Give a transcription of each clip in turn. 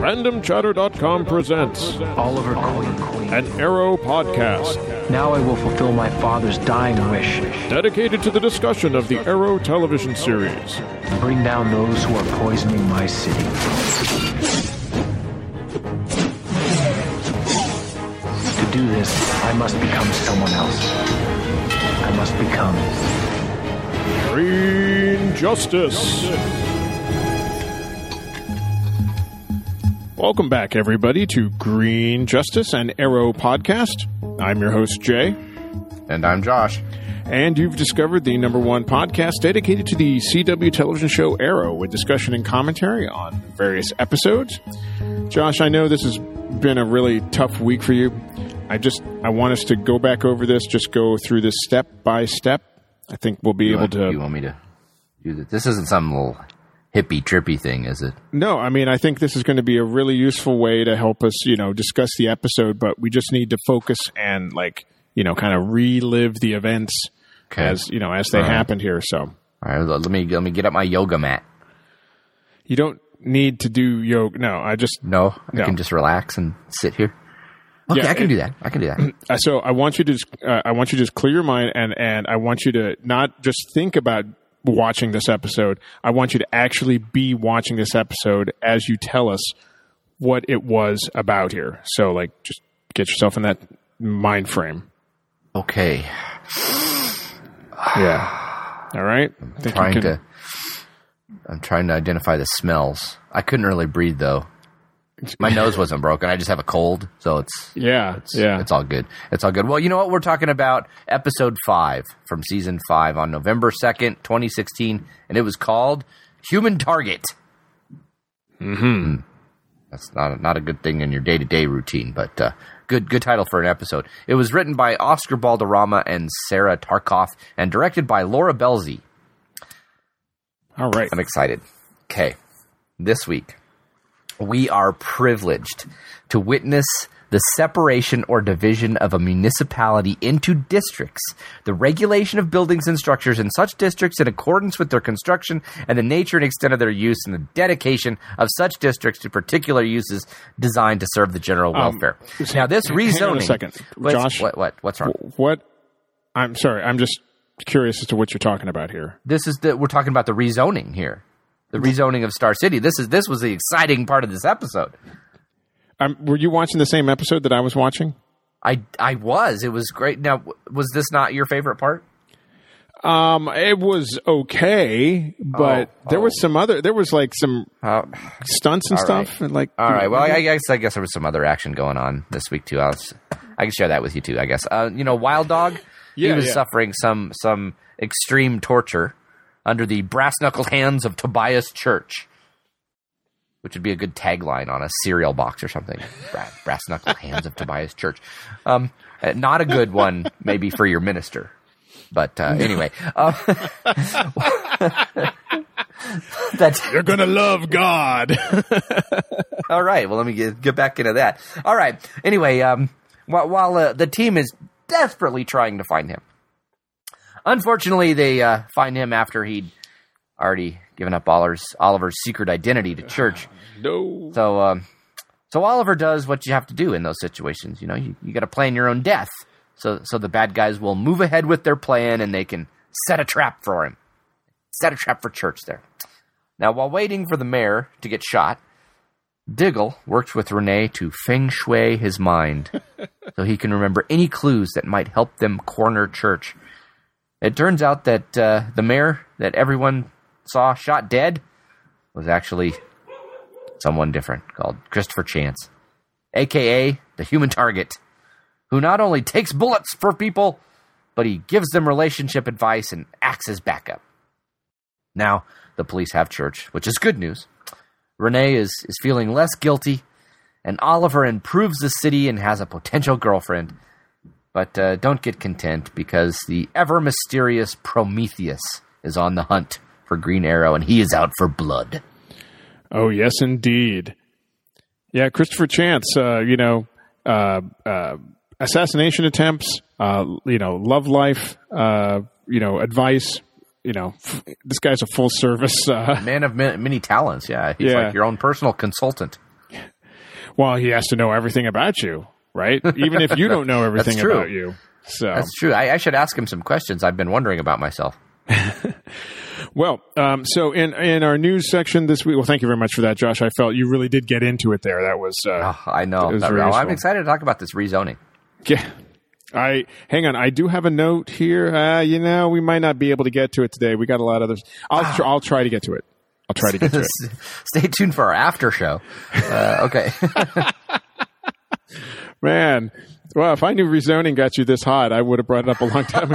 RandomChatter.com presents Oliver Queen. an Arrow podcast Now I will fulfill my father's dying wish. dedicated to the discussion of the Arrow television series. Bring down those who are poisoning my city. To do this, I must become someone else. I must become Green Justice. Welcome back, everybody, to Green Justice, an Arrow podcast. I'm your host, Jay. And I'm Josh. And you've discovered the number one podcast dedicated to the CW television show Arrow, with discussion and commentary on various episodes. Josh, I know this has been a really tough week for you. I want us to go back over this, just go through this step by step. I think we'll be able to... You want me to do this? This isn't some little hippie trippy thing, is it? No, I mean, I think this is going to be a really useful way to help us, discuss the episode, but we just need to focus and, kind of relive the events as they happened here. So, all right, let me get up my yoga mat. You don't need to do yoga. No, I can just relax and sit here. Okay, yeah, I can do that. So I want you to just clear your mind, and I want you to not just think about watching this episode. I want you to actually be watching this episode as you tell us what it was about here. So, just get yourself in that mind frame. Okay. Yeah. All right. I'm trying to identify the smells. I couldn't really breathe though. My nose wasn't broken. I just have a cold, so it's all good. It's all good. Well, you know what? We're talking about episode 5 from season 5 on November 2nd, 2016, and it was called Human Target. Mm-hmm. That's not a good thing in your day-to-day routine, but good title for an episode. It was written by Oscar Balderrama and Sarah Tarkoff and directed by Laura Belzi. All right. I'm excited. Okay. This week, we are privileged to witness the separation or division of a municipality into districts, the regulation of buildings and structures in such districts in accordance with their construction and the nature and extent of their use, and the dedication of such districts to particular uses designed to serve the general welfare. Now, this rezoning... Hang on a second. Josh, what's wrong? I'm sorry. I'm just curious as to what you're talking about here. We're talking about the rezoning here. The rezoning of Star City. This was the exciting part of this episode. Were you watching the same episode that I was watching? I was. It was great. Now, was this not your favorite part? It was okay, but there was some stunts and stuff. Right. And all right. Well, I guess there was some other action going on this week too. I can share that with you too, I guess. Wild Dog. He was suffering some extreme torture under the brass-knuckled hands of Tobias Church, which would be a good tagline on a cereal box or something. Brass-knuckled hands of Tobias Church. Not a good one, maybe, for your minister. But anyway. You're going to love God. All right. Well, let me get back into that. All right. Anyway, while the team is desperately trying to find him, unfortunately, they find him after he'd already given up Oliver's secret identity to Church. No. So Oliver does what you have to do in those situations. You got to plan your own death. So the bad guys will move ahead with their plan, and they can set a trap for him. Set a trap for Church there. Now, while waiting for the mayor to get shot, Diggle works with Renee to feng shui his mind so he can remember any clues that might help them corner Church. It turns out that the mayor that everyone saw shot dead was actually someone different called Christopher Chance, a.k.a. the Human Target, who not only takes bullets for people, but he gives them relationship advice and acts as backup. Now, the police have Church, which is good news. Renee is feeling less guilty, and Oliver improves the city and has a potential girlfriend. But don't get content, because the ever-mysterious Prometheus is on the hunt for Green Arrow, and he is out for blood. Oh, yes, indeed. Yeah, Christopher Chance, assassination attempts, love life, advice. This guy's a full-service... man of many talents, yeah. He's like your own personal consultant. Well, he has to know everything about you, right? Even if you don't know everything true. about you. So That's true. I should ask him some questions I've been wondering about myself. Well, so in our news section this week, well, thank you very much for that, Josh. I felt you really did get into it there. That was I know. that was very I'm useful. excited to talk about this rezoning. Yeah. Hang on. I do have a note here. We might not be able to get to it today. We got a lot of others. I'll try to get to it. Stay tuned for our after show. Okay. Man, well, if I knew rezoning got you this hot, I would have brought it up a long time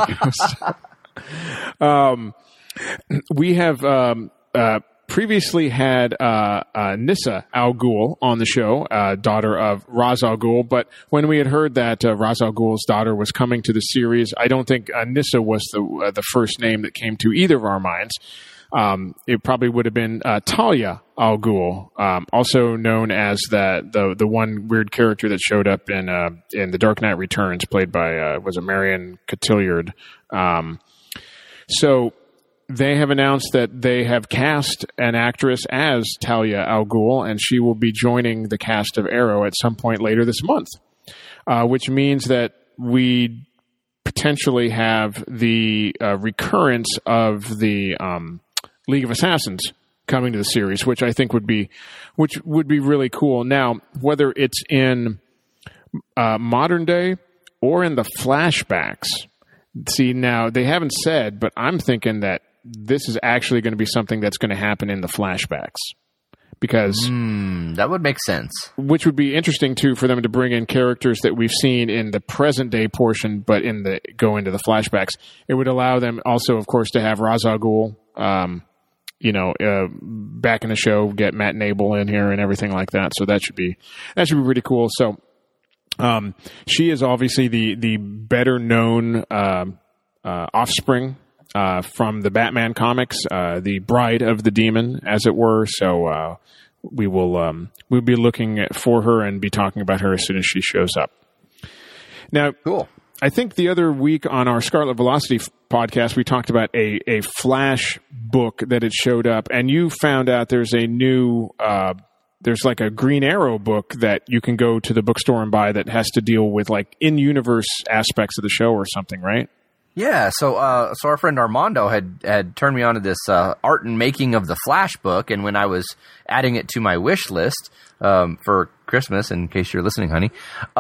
ago. We have previously had Nissa Al Ghul on the show, daughter of Ra's al Ghul. But when we had heard that Ra's al Ghul's daughter was coming to the series, I don't think Nissa was the first name that came to either of our minds. It probably would have been Talia Al Ghul, also known as the one weird character that showed up in The Dark Knight Returns, played by was it Marion Cotillard. So they have announced that they have cast an actress as Talia Al Ghul, and she will be joining the cast of Arrow at some point later this month, which means that we potentially have the recurrence of the League of Assassins coming to the series, which I think would be really cool. Now, whether it's in modern day or in the flashbacks, see, now they haven't said, but I'm thinking that this is actually going to be something that's going to happen in the flashbacks, because that would make sense. Which would be interesting too for them to bring in characters that we've seen in the present day portion, but go into the flashbacks. It would allow them also, of course, to have Ra's al Ghul, back in the show, get Matt Nable in here and everything like that. So that should be pretty cool. So, she is obviously the better known, offspring, from the Batman comics, the bride of the demon, as it were. So, we'll be looking for her and be talking about her as soon as she shows up. Now, cool. I think the other week on our Scarlet Velocity podcast, we talked about a Flash book that had showed up, and you found out there's a new, there's like a Green Arrow book that you can go to the bookstore and buy that has to deal with like in-universe aspects of the show or something, right? Yeah, so our friend Armando had turned me on to this art and making of the Flash book, and when I was adding it to my wish list for Christmas, in case you're listening, honey,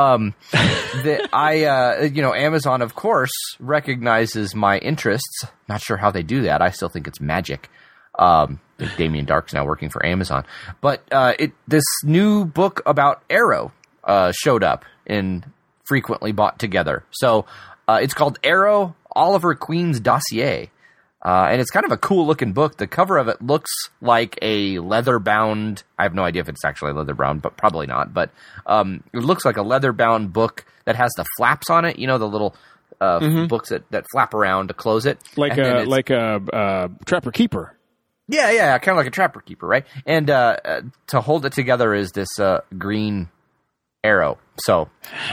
Amazon, of course, recognizes my interests. Not sure how they do that. I still think it's magic. Damien Dark's now working for Amazon, but this new book about Arrow showed up in Frequently Bought Together. So it's called Arrow: Oliver Queen's Dossier. And it's kind of a cool looking book. The cover of it looks like a leather bound, I have no idea if it's actually leather bound, but probably not. But it looks like a leather bound book that has the flaps on it, the little books that flap around to close it. Like a Trapper Keeper. Yeah, kind of like a Trapper Keeper, right? And to hold it together is this green arrow. So,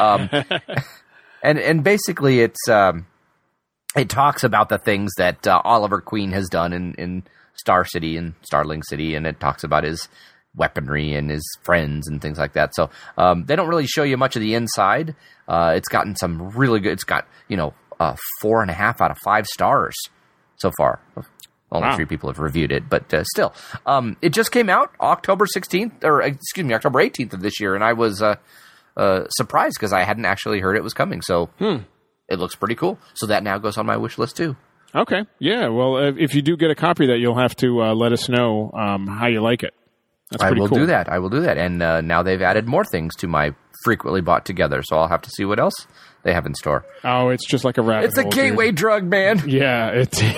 and basically it's... it talks about the things that Oliver Queen has done in Star City and Starling City, and it talks about his weaponry and his friends and things like that. So they don't really show you much of the inside. It's gotten some really good... It's got, 4.5 out of 5 stars so far. Only 3 people have reviewed it, but still. It just came out October 18th of this year, and I was surprised because I hadn't actually heard it was coming. So... It looks pretty cool. So that now goes on my wish list, too. Okay. Yeah. Well, if you do get a copy of that, you'll have to let us know how you like it. That's pretty cool. I will do that. And now they've added more things to my Frequently Bought Together, so I'll have to see what else they have in store. Oh, it's just like a rabbit hole. It's a gateway drug, man. Yeah.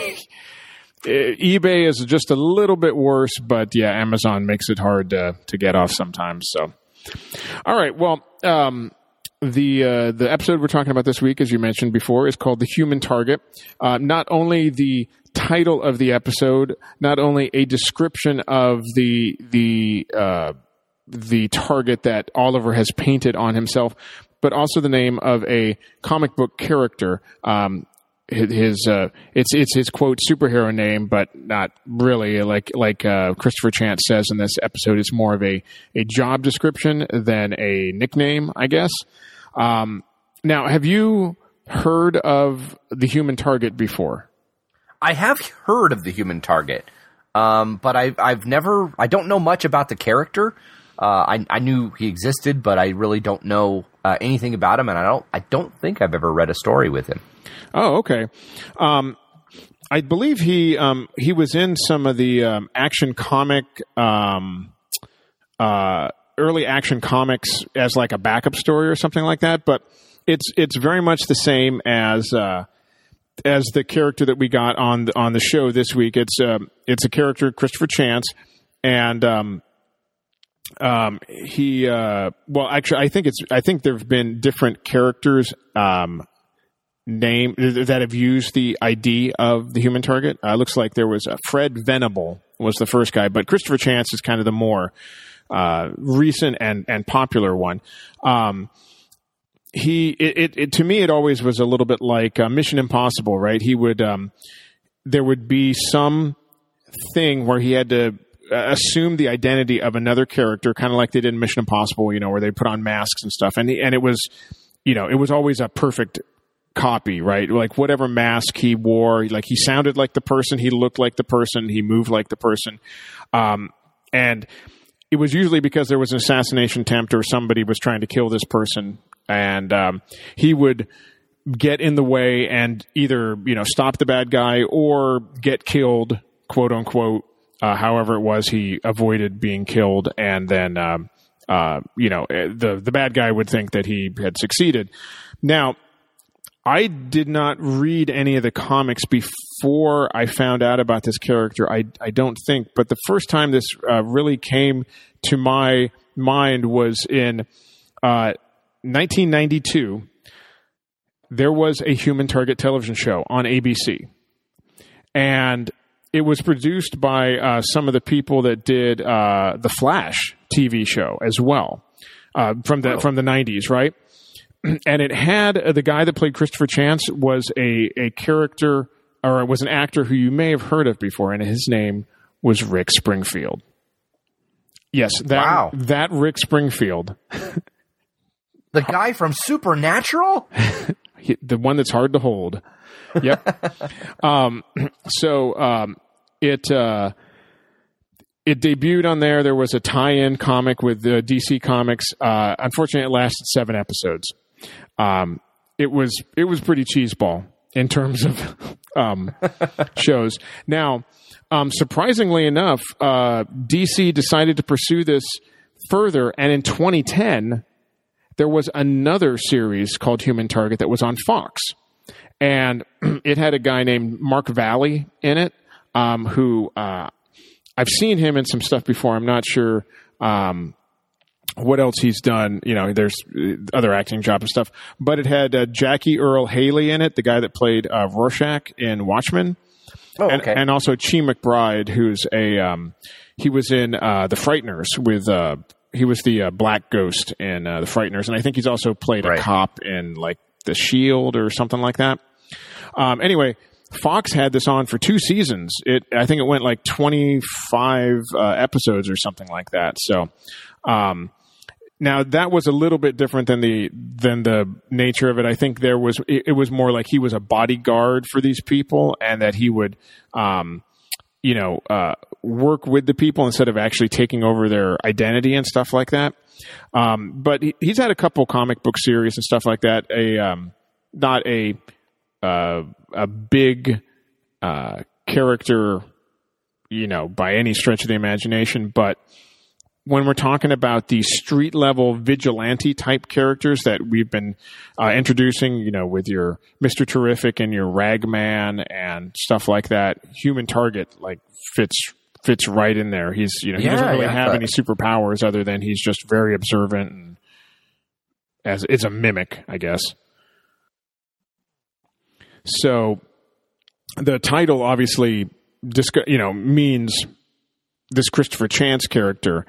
eBay is just a little bit worse, but yeah, Amazon makes it hard to get off sometimes. So, all right. Well, the episode we're talking about this week, as you mentioned before, is called The Human Target. Not only the title of the episode, not only a description of the target that Oliver has painted on himself, but also the name of a comic book character. it's his quote superhero name, but not really. Like Christopher Chance says in this episode, it's more of a job description than a nickname, I guess. Now, have you heard of the Human Target before? I have heard of the Human Target, but I don't know much about the character. I knew he existed, but I really don't know anything about him, and I don't think I've ever read a story with him. Oh, okay. I believe he was in some of the Action Comic early Action Comics as like a backup story or something like that, but it's very much the same as the character that we got on the show this week. It's a character, Christopher Chance, and I think there've been different characters name that have used the ID of the Human Target. Looks like there was Fred Venable was the first guy, but Christopher Chance is kind of the more recent and popular one. To me, it always was a little bit like Mission Impossible, right? He would there would be some thing where he had to assume the identity of another character, kind of like they did in Mission Impossible, where they put on masks and stuff, and it was, it was always a perfect copy, right? Like whatever mask he wore, like he sounded like the person, he looked like the person, he moved like the person, and it was usually because there was an assassination attempt or somebody was trying to kill this person, and he would get in the way and either stop the bad guy or get killed, quote unquote. However it was, he avoided being killed, and then the bad guy would think that he had succeeded. Now, I did not read any of the comics before I found out about this character. I don't think, but the first time this really came to my mind was in 1992. There was a Human Target television show on ABC, and it was produced by some of the people that did the Flash TV show as well, from the 90s, right? And it had the guy that played Christopher Chance was a character, or was an actor who you may have heard of before, and his name was Rick Springfield. Yes, that Rick Springfield. The guy from Supernatural? The one that's hard to hold. Yep. It debuted on there. There was a tie-in comic with DC Comics. Unfortunately, it lasted 7 episodes. It was pretty cheeseball in terms of shows. Now, surprisingly enough, DC decided to pursue this further, and in 2010, there was another series called Human Target that was on Fox. And it had a guy named Mark Valley in it, who I've seen him in some stuff before. I'm not sure what else he's done. There's other acting jobs and stuff. But it had Jackie Earle Haley in it, the guy that played Rorschach in Watchmen. Oh, okay. And also Chi McBride, who's he was in The Frighteners with... he was the Black Ghost in The Frighteners, and I think he's also played a cop in like The Shield or something like that. Anyway, Fox had this on for 2 seasons. I think it went like 25 episodes or something like that. So now that was a little bit different than the nature of it. I think it was more like he was a bodyguard for these people, and that he would work with the people instead of actually taking over their identity and stuff like that. But he's had a couple comic book series and stuff like that. Not a big character, by any stretch of the imagination. But when we're talking about the street level vigilante type characters that we've been introducing, with your Mr. Terrific and your Ragman and stuff like that, Human Target fits right in there. He doesn't really have any superpowers other than he's just very observant, and as it's a mimic, I guess. So the title obviously means this Christopher Chance character,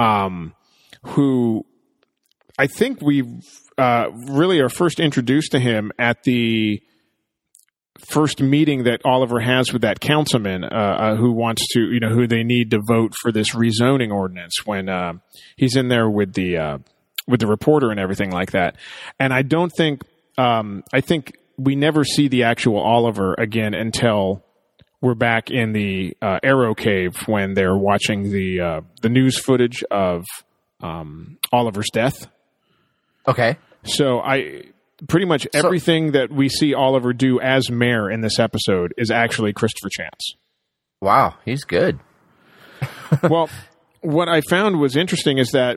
who I think we really are first introduced to him at the first meeting that Oliver has with that councilman who wants to, who they need to vote for this rezoning ordinance, when he's in there with the reporter and everything like that. And I don't think, I think we never see the actual Oliver again until we're back in the Arrow Cave, when they're watching the news footage of Oliver's death. Okay. So pretty much everything that we see Oliver do as mayor in this episode is actually Christopher Chance. Wow, he's good. Well, what I found was interesting is that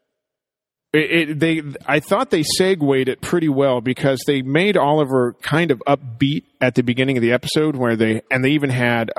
I thought they segued it pretty well, because they made Oliver kind of upbeat at the beginning of the episode, where they even had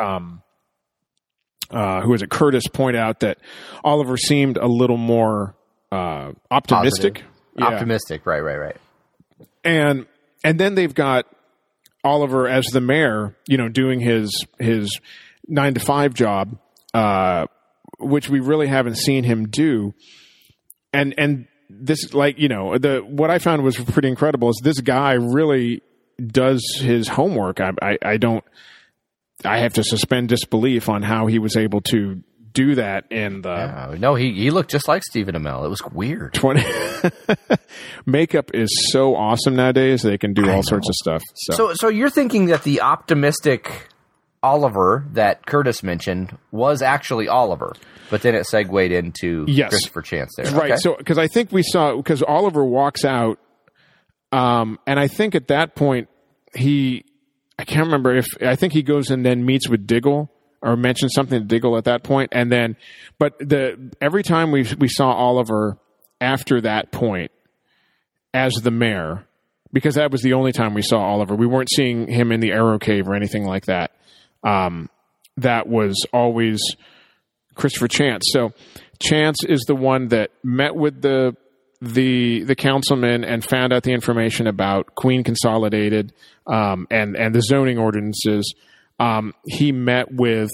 who was it, Curtis, point out that Oliver seemed a little more optimistic. Yeah. Optimistic, right. And then they've got Oliver as the mayor, doing his 9-to-5 job, which we really haven't seen him do. And this, what I found was pretty incredible is this guy really does his homework. I have to suspend disbelief on how he was able to do that in the... No, he looked just like Stephen Amell. It was weird. Makeup is so awesome nowadays. They can do all sorts of stuff. So you're thinking that the optimistic Oliver that Curtis mentioned was actually Oliver, but then it segued into Christopher Chance there. Right. Okay. So, because I think because Oliver walks out, and I think at that point I can't remember I think he goes and then meets with Diggle, or mentions something to Diggle at that point, and then, but every time we saw Oliver after that point as the mayor, because that was the only time we saw Oliver. We weren't seeing him in the Arrow Cave or anything like that. That was always Christopher Chance. So Chance is the one that met with the councilman and found out the information about Queen Consolidated and the zoning ordinances. He met with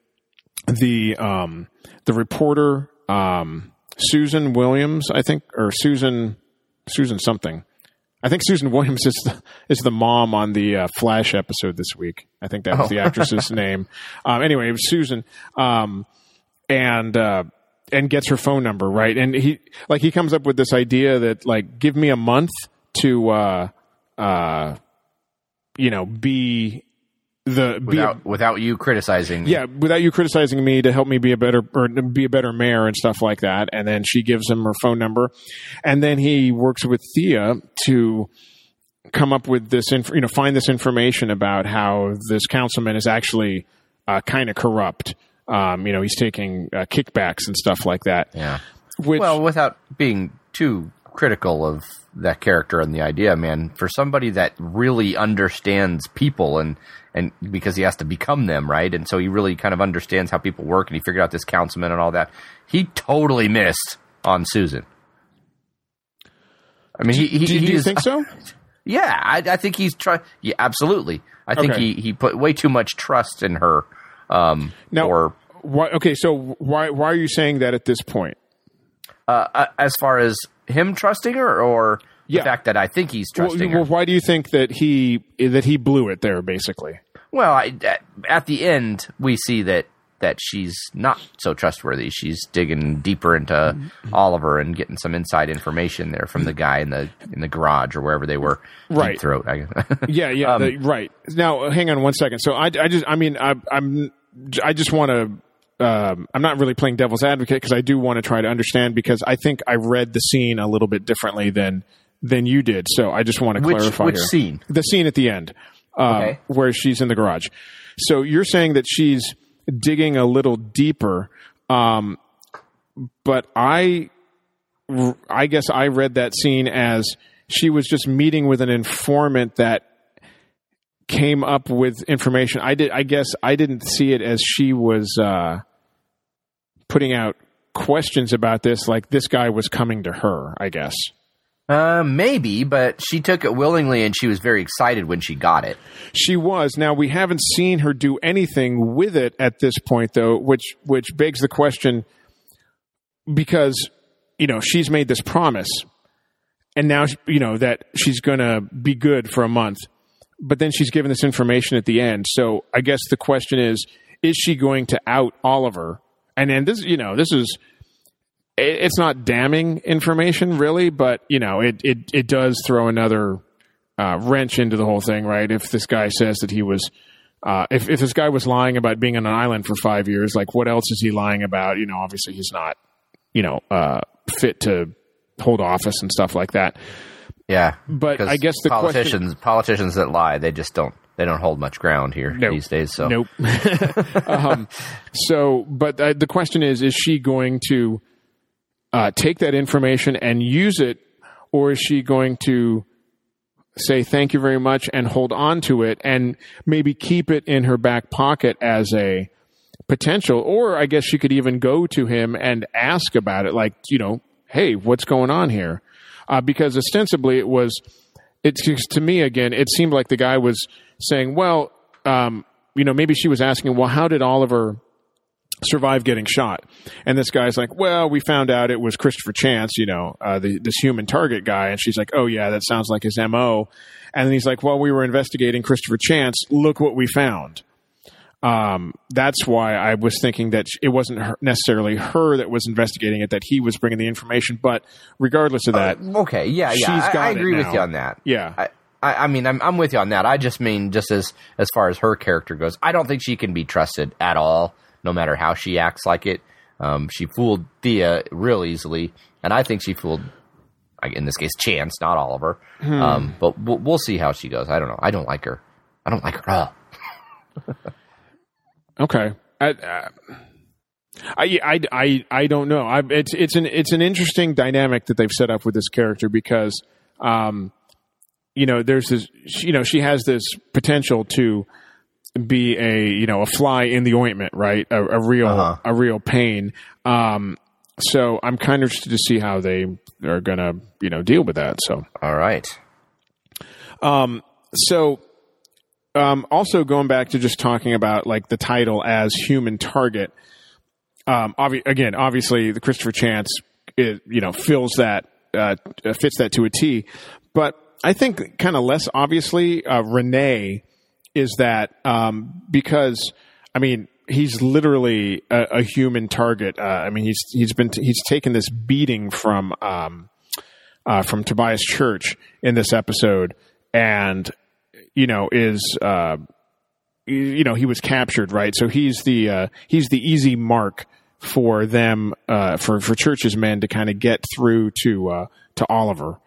the reporter, Susan Williams, I think, or Susan something. I think Susan Williams is the mom on the Flash episode this week. I think that was the actress's name. Anyway, it was Susan, and gets her phone number, right. And he comes up with this idea that, give me a month to without you criticizing me. Yeah, without you criticizing me, to help me be a better mayor and stuff like that. And then she gives him her phone number, and then he works with Thea to come up with this, find this information about how this councilman is actually kind of corrupt. He's taking kickbacks and stuff like that. Yeah. Without being too critical of that character and the idea, man, for somebody that really understands people and because he has to become them, right? And so he really kind of understands how people work, and he figured out this councilman and all that. He totally missed on Susan. I mean, do you think so? Yeah, I think he's yeah, absolutely. I think he put way too much trust in her. So why are you saying that at this point? As far as him trusting her, or the fact that I think he's trusting her? Well, why do you think that he blew it there, basically? Well, at the end, we see that she's not so trustworthy. She's digging deeper into Oliver and getting some inside information there from the guy in the garage or wherever they were. Right. Deep Throat. Yeah. Right. Now, hang on one second. So I just want to. I'm not really playing devil's advocate, because I do want to try to understand, because I think I read the scene a little bit differently than you did. So I just want to clarify which here. Scene? The scene at the end, where she's in the garage. So you're saying that she's digging a little deeper, but I guess I read that scene as she was just meeting with an informant that came up with information. I guess I didn't see it as she was putting out questions about this, like this guy was coming to her, I guess. Maybe, but she took it willingly, and she was very excited when she got it. She was. Now, we haven't seen her do anything with it at this point, though, which begs the question, because, she's made this promise, and now, that she's going to be good for a month. but then she's given this information at the end. So I guess the question is she going to out Oliver? And then this, this is, it's not damning information really, but it does throw another wrench into the whole thing, right? If this guy says that he was, if this guy was lying about being on an island for 5 years, like what else is he lying about? Obviously he's not, fit to hold office and stuff like that. Yeah, but I guess the politicians that lie, they just don't hold much ground here these days. So nope. But the question is she going to take that information and use it, or is she going to say thank you very much and hold on to it and maybe keep it in her back pocket as a potential? Or I guess she could even go to him and ask about it, like, hey, what's going on here? Because ostensibly to me, again, it seemed like the guy was saying, well, maybe she was asking, well, how did Oliver survive getting shot? And this guy's like, well, we found out it was Christopher Chance, this human target guy. And she's like, oh yeah, that sounds like his MO. And then he's like, well, we were investigating Christopher Chance. Look what we found. That's why I was thinking that it wasn't necessarily her that was investigating it, that he was bringing the information. But regardless of that, okay, yeah, I agree with you on that. Yeah, I mean, I'm with you on that. I just mean, just as far as her character goes, I don't think she can be trusted at all, no matter how she acts like it. She fooled Thea real easily, and I think she fooled, in this case, Chance, not Oliver. But we'll see how she goes. I don't know. I don't like her. I don't like her at all. Okay. I don't know. It's an interesting dynamic that they've set up with this character because, there's this, she has this potential to be a fly in the ointment, right? A real pain. So I'm kind of interested to see how they are going to, deal with that. So, all right. Also going back to just talking about like the title as human target, obviously the Christopher Chance, fills that, fits that to a T, but I think kind of less obviously, Renee is that, because he's literally a human target. He's taken this beating from Tobias Church in this episode, and he was captured, right? So he's the easy mark for them, for Church's men to kind of get through to Oliver.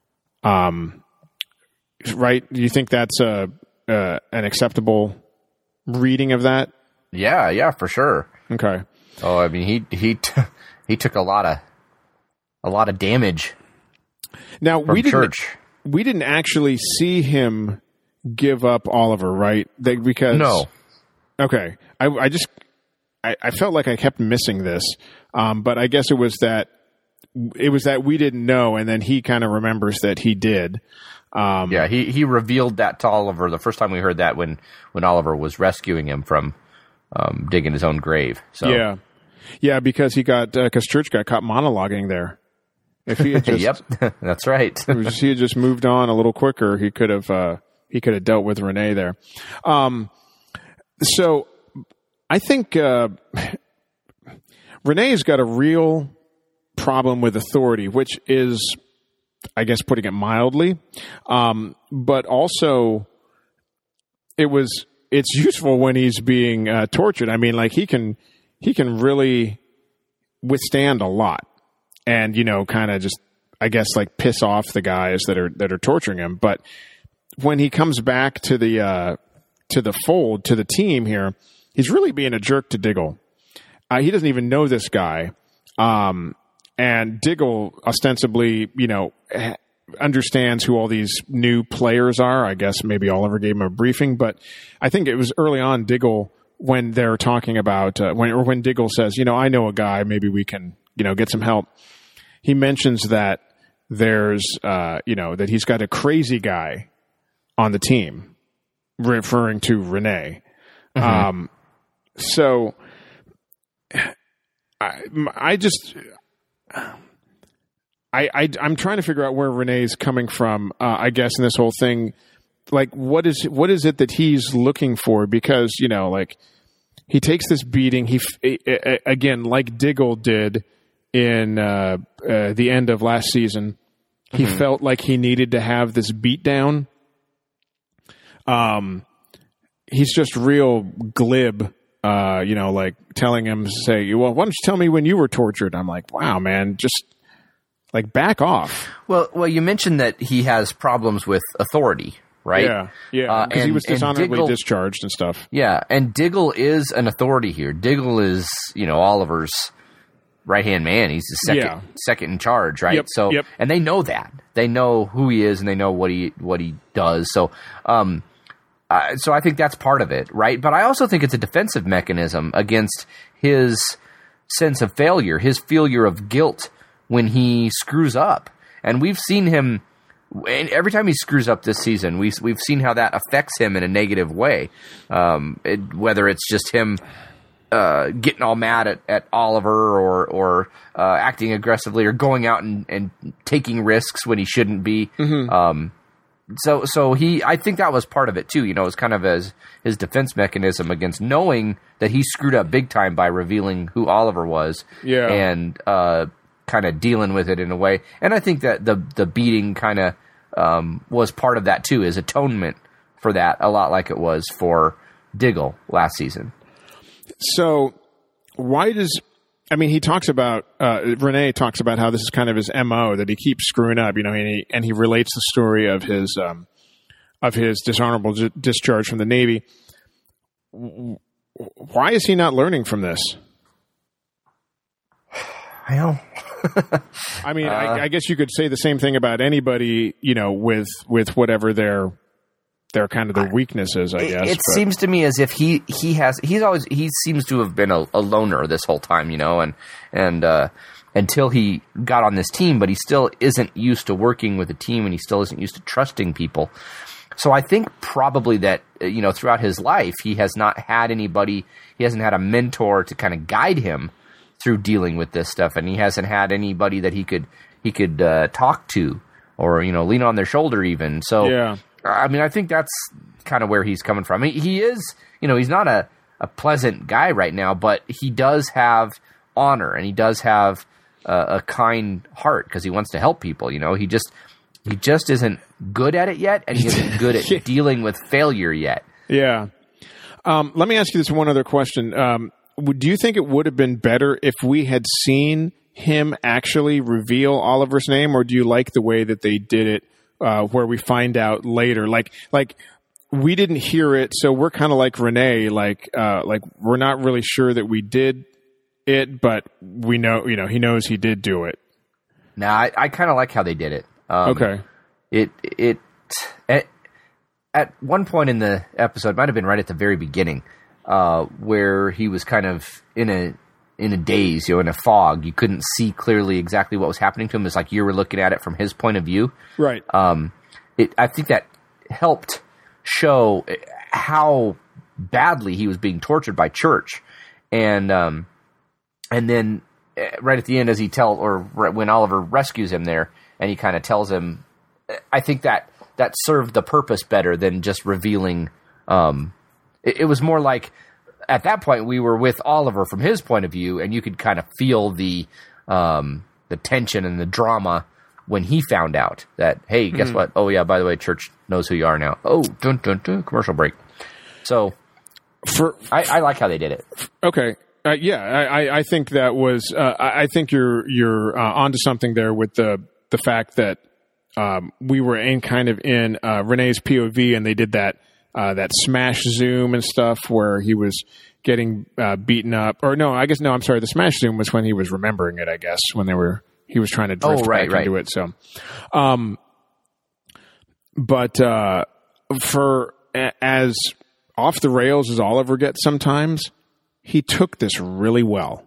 Right? Do you think that's an acceptable reading of that? Yeah, for sure. Okay. Oh, he took a lot of damage. Now from Church. We didn't actually see him give up Oliver, right? Because no. Okay. I felt like I kept missing this, but I guess it was that we didn't know, and then he kind of remembers that he did. He revealed that to Oliver the first time we heard that when Oliver was rescuing him from digging his own grave. So yeah, because because Church got caught monologuing there. If he had just, yep, that's right. If he had just moved on a little quicker, he could have dealt with Renee there. So I think Renee's got a real problem with authority, which is, I guess, putting it mildly. But also, it's useful when he's being tortured. He can really withstand a lot, and kind of just, I guess, like piss off the guys that are torturing him. But when he comes back to the fold, to the team here, he's really being a jerk to Diggle. He doesn't even know this guy. And Diggle ostensibly, understands who all these new players are. I guess maybe Oliver gave him a briefing, but I think it was early on Diggle when they're talking about, when Diggle says, I know a guy, maybe we can, get some help. He mentions that there's, that he's got a crazy guy on the team, referring to Renee. Mm-hmm. So I'm trying to figure out where Renee's coming from, I guess, in this whole thing like what is it that he's looking for? Because, you know, like he takes this beating. He again, like Diggle did in the end of last season. He felt like he needed to have this beatdown. He's just real glib, you know, like telling him, say, well, why don't you tell me when you were tortured? I'm like, wow, man, just like back off. Well, you mentioned that he has problems with authority, right? Yeah, because he was dishonorably Diggle, discharged and stuff. Yeah, and Diggle is an authority here. Diggle is, you know, Oliver's right-hand man. He's the second in charge, right? Yep. And they know that. They know who he is, and they know what he does. So I think that's part of it, right? But I also think it's a defensive mechanism against his sense of failure, his failure of guilt when he screws up. And we've seen him, and every time he screws up this season, we've seen how that affects him in a negative way. Whether it's just him getting all mad at Oliver or acting aggressively or going out and taking risks when he shouldn't be. So I think that was part of it too. You know, it was kind of as his defense mechanism against knowing that he screwed up big time by revealing who Oliver was. Yeah. And kind of dealing with it in a way. And I think that the beating kind of was part of that too, his atonement for that, a lot like it was for Diggle last season. So why does... I mean, he talks about Renee talks about how this is kind of his MO, that he keeps screwing up, you know, and he relates the story of his dishonorable discharge from the Navy. Why is he not learning from this? I know. I mean, I guess you could say the same thing about anybody, you know, with whatever their kind of their weaknesses, I guess. It seems to me as if he seems to have been a loner this whole time, you know, and until he got on this team, but he still isn't used to working with a team, and he still isn't used to trusting people. So I think probably that, you know, throughout his life, he has not had anybody, he hasn't had a mentor to kind of guide him through dealing with this stuff, and he hasn't had anybody that he could talk to or, you know, lean on their shoulder even. So, yeah. I mean, I think that's kind of where he's coming from. He is, you know, he's not a pleasant guy right now, but he does have honor, and he does have a kind heart because he wants to help people. You know, he just isn't good at it yet, and he isn't good at dealing with failure yet. Yeah. Let me ask you this one other question. Do you think it would have been better if we had seen him actually reveal Oliver's name, or do you like the way that they did it? Where we find out later, like we didn't hear it, so we're kind of like Renee, like we're not really sure that we did it, but we know, you know, he knows he did do it. Now, I kind of like how they did it. Okay. It at one point in the episode, might have been right at the very beginning, where he was kind of in a daze, you know, in a fog. You couldn't see clearly exactly what was happening to him. It's like you were looking at it from his point of view. Right. I think that helped show how badly he was being tortured by Church. And then right at the end, when Oliver rescues him there, and he kind of tells him, I think that served the purpose better than just revealing. It was more like, at that point, we were with Oliver from his point of view, and you could kind of feel the tension and the drama when he found out that, hey, guess what? Oh, yeah, by the way, Church knows who you are now. Oh, dun, dun, dun, commercial break. So I like how they did it. Okay. I think that was I think you're onto something there with the fact that we were in Renee's POV, and they did that smash zoom and stuff where he was getting beaten up. Or I'm sorry, the smash zoom was when he was remembering it, I guess, when he was trying to drift back into it. So, but for as off the rails as Oliver gets sometimes, he took this really well.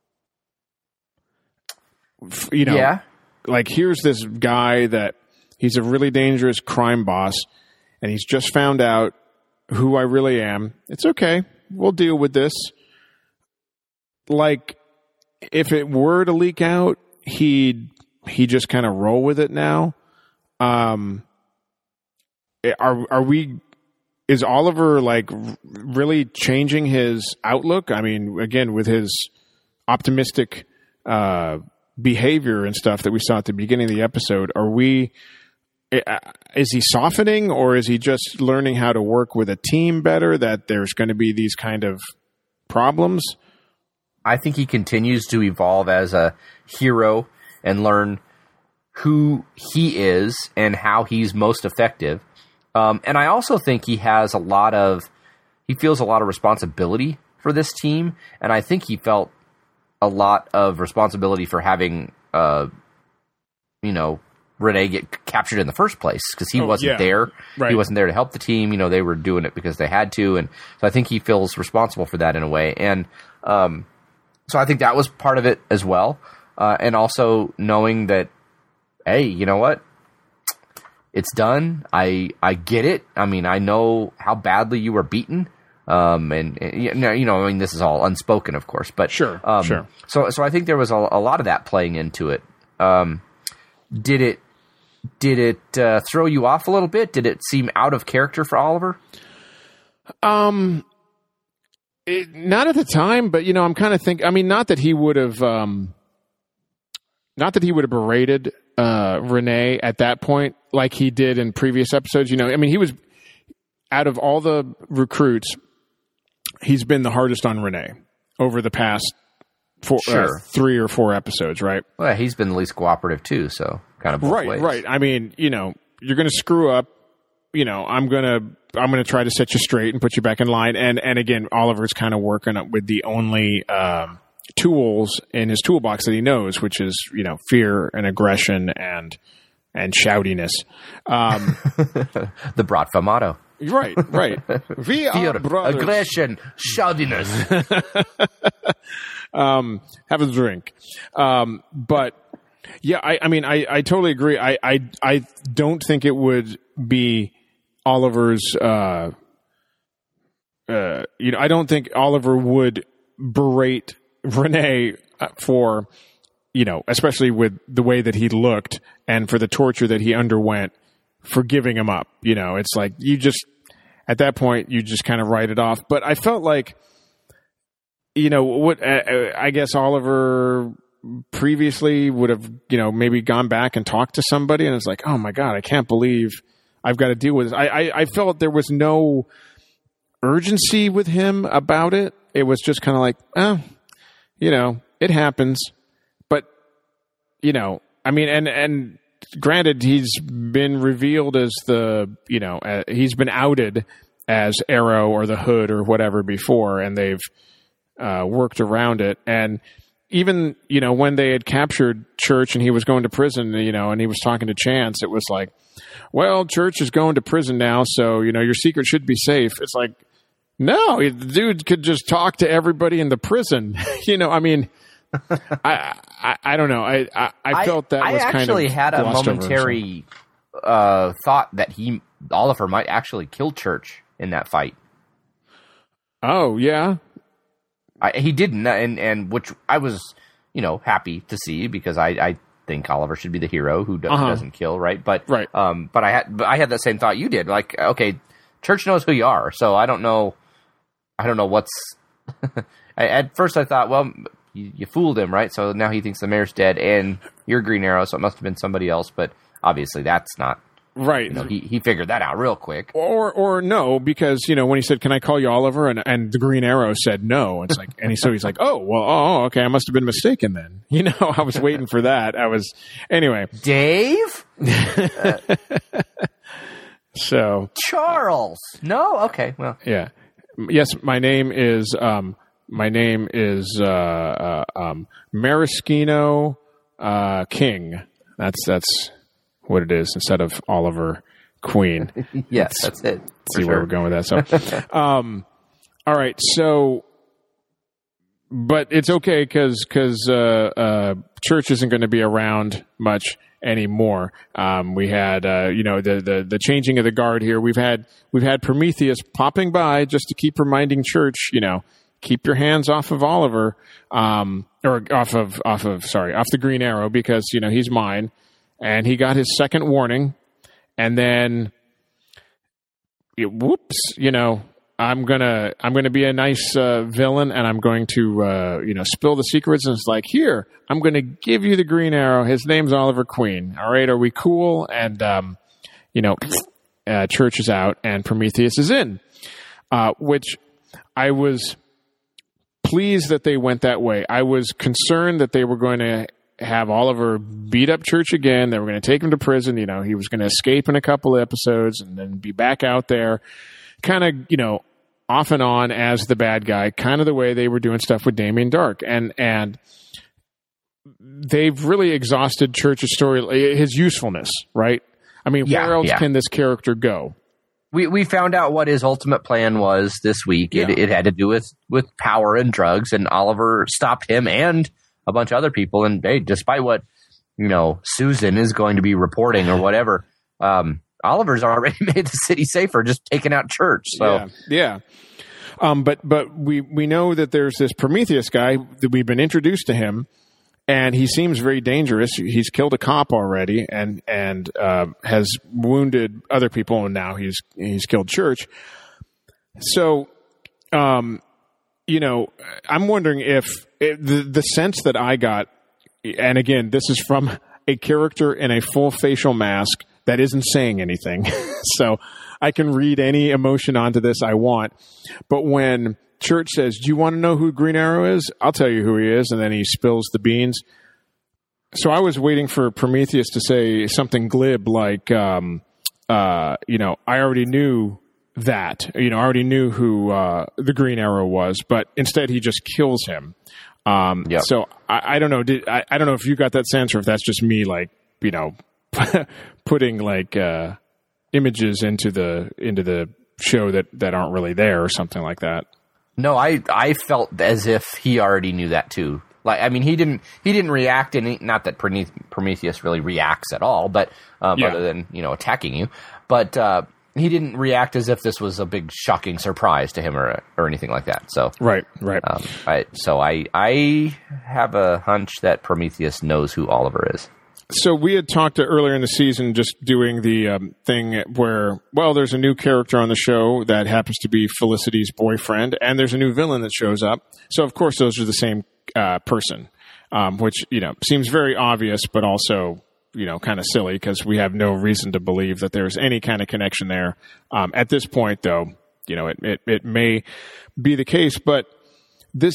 You know, yeah. Like, here's this guy that he's a really dangerous crime boss, and he's just found out who I really am. It's okay. We'll deal with this. Like, if it were to leak out, he'd just kind of roll with it now. is Oliver like really changing his outlook? I mean, again, with his optimistic behavior and stuff that we saw at the beginning of the episode, is he softening, or is he just learning how to work with a team better, that there's going to be these kind of problems? I think he continues to evolve as a hero and learn who he is and how he's most effective. And I also think he feels a lot of responsibility for this team. And I think he felt a lot of responsibility for having, Renee get captured in the first place, because he wasn't there. Right. He wasn't there to help the team. They were doing it because they had to. And so I think he feels responsible for that in a way. And so I think that was part of it as well. And also knowing that, hey, you know what? It's done. I get it. I mean, I know how badly you were beaten. This is all unspoken, of course, but sure. So I think there was a lot of that playing into it. Did it throw you off a little bit? Did it seem out of character for Oliver? Not at the time, but I'm kind of thinking. I mean, not that he would have berated Renee at that point like he did in previous episodes. I mean, he was, out of all the recruits, he's been the hardest on Renee over the past 3 or 4 episodes, right? Well, he's been the least cooperative too, so kind of both ways. Right. I mean, you're going to screw up. I'm going to try to set you straight and put you back in line. And again, Oliver's kind of working with the only tools in his toolbox that he knows, which is fear and aggression and shoutiness. The Bratva motto. Right. We are brothers. Aggression, shoutiness. Have a drink. But yeah, I mean, I totally agree. I don't think it would be Oliver's. I don't think Oliver would berate Renee for, especially with the way that he looked and for the torture that he underwent, for giving him up. It's like at that point, you just kind of write it off. But I felt like, I guess Oliver previously would have, maybe gone back and talked to somebody, and it's like, oh my God, I can't believe I've got to deal with this. I felt there was no urgency with him about it. It was just kind of like, it happens. But, I mean, and granted, he's been revealed as he's been outed as Arrow or the Hood or whatever before, and they've worked around it. And even, when they had captured Church and he was going to prison, and he was talking to Chance, it was like, well, Church is going to prison now, so, your secret should be safe. It's like, no, the dude could just talk to everybody in the prison. I mean, I don't know. I felt that was kind of I actually had a momentary thought that Oliver might actually kill Church in that fight. Oh, yeah? He didn't, and which I was, happy to see, because I think Oliver should be the hero who doesn't kill, right? But right. But I had that same thought you did. Like, okay, Church knows who you are, so I don't know what's. At first, I thought, well, you fooled him, right? So now he thinks the mayor's dead, and you're Green Arrow, so it must have been somebody else. But obviously, that's not. Right. He figured that out real quick. Or no, because, when he said, can I call you Oliver? And the Green Arrow said no. It's like, so he's like, okay, I must have been mistaken then. I was waiting for that. Anyway. Dave? So. Charles. No? Okay, well. Yeah. Yes, my name is Maraschino King. That's what it is, instead of Oliver Queen. Yes, that's it. See where we're going with that. So, all right. So, but it's okay because Church isn't going to be around much anymore. We had the changing of the guard here. We've had Prometheus popping by just to keep reminding Church, keep your hands off of Oliver, or off the Green Arrow, because he's mine. And he got his second warning, and then whoops, I'm gonna be a nice villain, and I'm going to spill the secrets. And it's like, here, I'm going to give you the Green Arrow. His name's Oliver Queen. All right, are we cool? And Church is out, and Prometheus is in, which I was pleased that they went that way. I was concerned that they were going to have Oliver beat up Church again. They were going to take him to prison. He was going to escape in a couple of episodes and then be back out there, kind of, off and on as the bad guy, kind of the way they were doing stuff with Damien Dark. And they've really exhausted Church's story, his usefulness, right? I mean, where else can this character go? We found out what his ultimate plan was this week. Yeah. It had to do with power and drugs, and Oliver stopped him and a bunch of other people. And hey, despite what Susan is going to be reporting or whatever, Oliver's already made the city safer, just taking out Church. So yeah. But we know that there's this Prometheus guy that we've been introduced to him, and he seems very dangerous. He's killed a cop already, and has wounded other people, and now he's killed Church. So, I'm wondering if the sense that I got, and again, this is from a character in a full facial mask that isn't saying anything, so I can read any emotion onto this I want. But when Church says, "Do you want to know who Green Arrow is? I'll tell you who he is," and then he spills the beans. So I was waiting for Prometheus to say something glib like, I already knew that. I already knew who the Green Arrow was, but instead he just kills him. So I don't know. I don't know if you got that sense or if that's just me, putting images into the show that aren't really there or something like that. No, I felt as if he already knew that too. He didn't react, and not that Prometheus really reacts at all, but other than attacking you, but he didn't react as if this was a big shocking surprise to him or anything like that. So right. I have a hunch that Prometheus knows who Oliver is. So we had talked earlier in the season, just doing the thing where, there's a new character on the show that happens to be Felicity's boyfriend, and there's a new villain that shows up. So, of course, those are the same person, which, seems very obvious, but also, kind of silly because we have no reason to believe that there's any kind of connection there. At this point, though, it may be the case, but this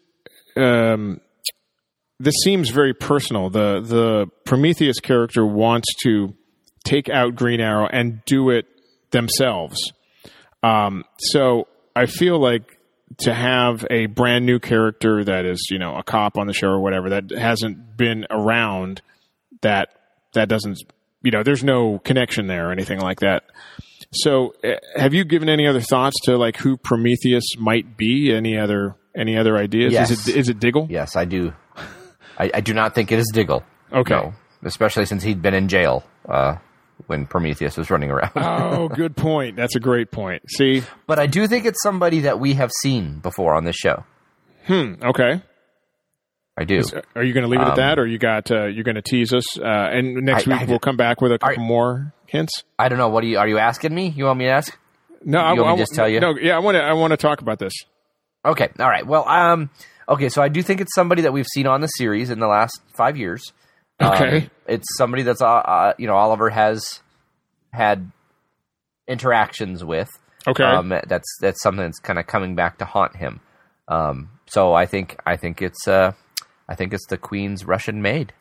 seems very personal. The Prometheus character wants to take out Green Arrow and do it themselves. So I feel like to have a brand new character that is, a cop on the show or whatever, that hasn't been around, that doesn't, there's no connection there or anything like that. So have you given any other thoughts to who Prometheus might be? Any other ideas? Yes. Is it Diggle? Yes, I do. I do not think it is Diggle. Okay. No, especially since he'd been in jail when Prometheus was running around. Oh, good point. That's a great point. See? But I do think it's somebody that we have seen before on this show. Okay. I do. Are you going to leave it at that, or you're going to tease us? And next week we'll come back with a couple more hints? I don't know. Are you asking me? You want me to ask? No, I want to just tell you? No, yeah, I want to talk about this. Okay. All right. Well, okay, so I do think it's somebody that we've seen on the series in the last 5 years. Okay. It's somebody that's, Oliver has had interactions with. Okay. That's something that's kind of coming back to haunt him. So I think it's the Queen's Russian maid.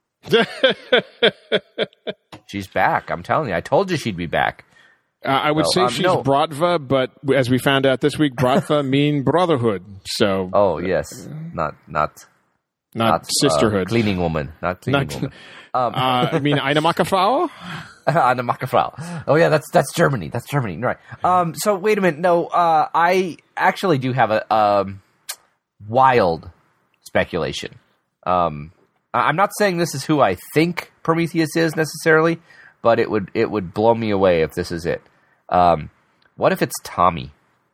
She's back. I'm telling you. I told you she'd be back. I would say she's Bratva, but as we found out this week, Bratva mean brotherhood. So. Oh yes, not sisterhood. Cleaning woman, not cleaning woman. I mean eine Mackerfrau? Eine Mackerfrau. Oh yeah, that's Germany. That's Germany, right? So wait a minute. No, I actually do have a wild speculation. I'm not saying this is who I think Prometheus is necessarily, but it would blow me away if this is it. What if it's Tommy?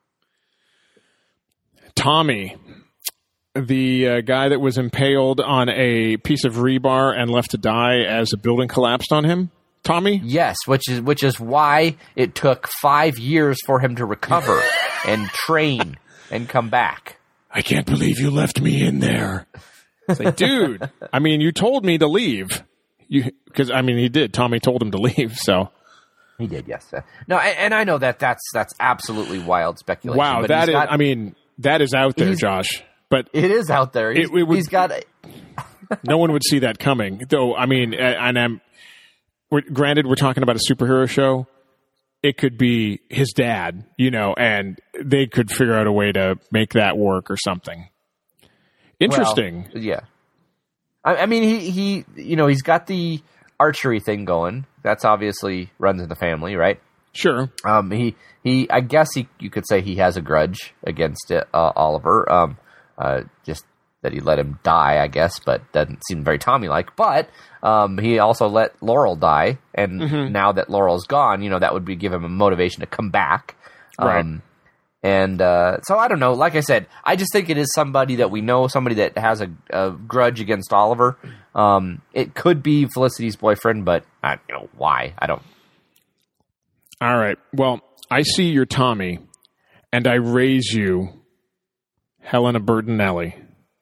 Tommy, the guy that was impaled on a piece of rebar and left to die as a building collapsed on him? Tommy? Yes, which is why it took 5 years for him to recover and train and come back. I can't believe you left me in there. It's like, dude, I mean, you told me to leave. Because he did. Tommy told him to leave, so. He did, yes. No, and I know that's absolutely wild speculation. Wow, but that is, that is out there, Josh. But it is out there. He's got... No one would see that coming, though. I mean, granted, we're talking about a superhero show. It could be his dad, and they could figure out a way to make that work or something. Interesting. Well, yeah. I mean, he's got the archery thing going. That's obviously runs in the family, right? Sure. I guess you could say he has a grudge against Oliver. Just that he let him die, I guess, but doesn't seem very Tommy-like. But he also let Laurel die, and now that Laurel's gone, that would give him a motivation to come back. Right. So I don't know. Like I said, I just think it is somebody that we know, somebody that has a grudge against Oliver. It could be Felicity's boyfriend, but I don't know why. I don't. All right. Well, I see your Tommy, and I raise you Helena Bertinelli.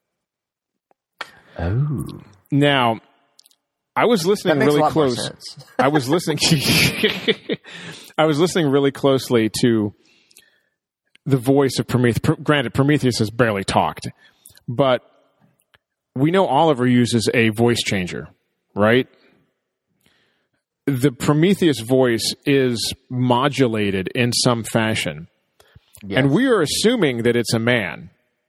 Oh. Now, I was listening really close. I was listening. I was listening really closely to the voice of Prometheus. Granted, Prometheus has barely talked, but we know Oliver uses a voice changer, right? The Prometheus voice is modulated in some fashion, and we are assuming that it's a man,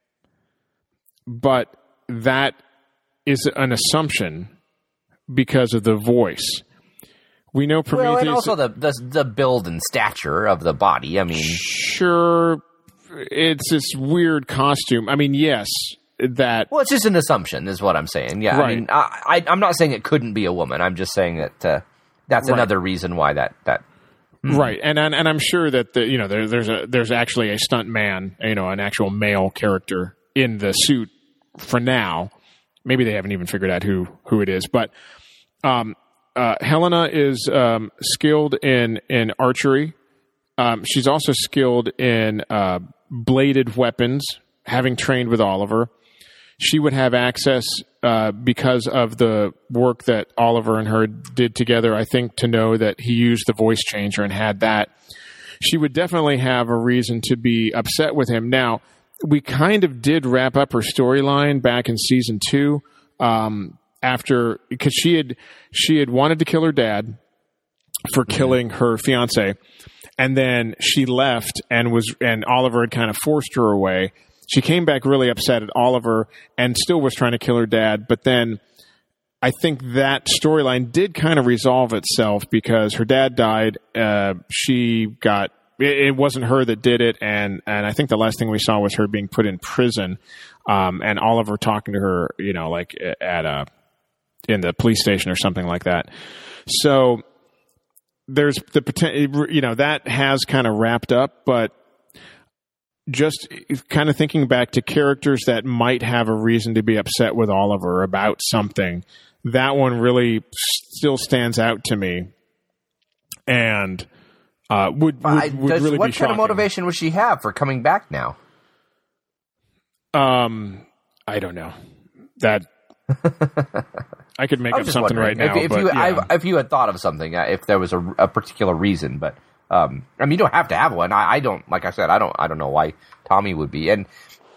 but that is an assumption because of the voice. We know Prometheus... Well, and also the build and stature of the body. I mean... Sure, it's this weird costume. I mean, yes, that... Well, it's just an assumption is what I'm saying. Yeah, right. I mean, I'm not saying it couldn't be a woman. I'm just saying that that's another reason why that... Right, and I'm sure that there's actually a stunt man, an actual male character in the suit for now. Maybe they haven't even figured out who it is, but Helena is skilled in archery. She's also skilled in bladed weapons, having trained with Oliver. She would have access because of the work that Oliver and her did together, I think, to know that he used the voice changer and had that. She would definitely have a reason to be upset with him. Now, we kind of did wrap up her storyline back in season 2 because she had wanted to kill her dad for killing her fiance, and then she left and Oliver had kind of forced her away. She came back really upset at Oliver and still was trying to kill her dad, but then I think that storyline did kind of resolve itself because her dad died. It wasn't her that did it, and I think the last thing we saw was her being put in prison, and Oliver talking to her, like in the police station or something like that. So there's the potential, that has kind of wrapped up, but just kind of thinking back to characters that might have a reason to be upset with Oliver about something, that one really still stands out to me, and would really be shocking. What kind of motivation would she have for coming back now? I don't know. That I could make up something right now. If you had thought of something, if there was a particular reason, but you don't have to have one. I don't. Like I said, I don't know why Tommy would be, and